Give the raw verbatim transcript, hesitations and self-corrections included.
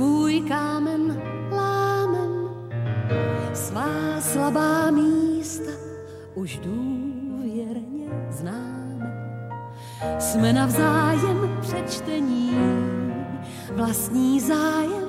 svůj kámen lámem, svá slabá místa už důvěrně známe. Jsme navzájem přečtení, vlastní zájem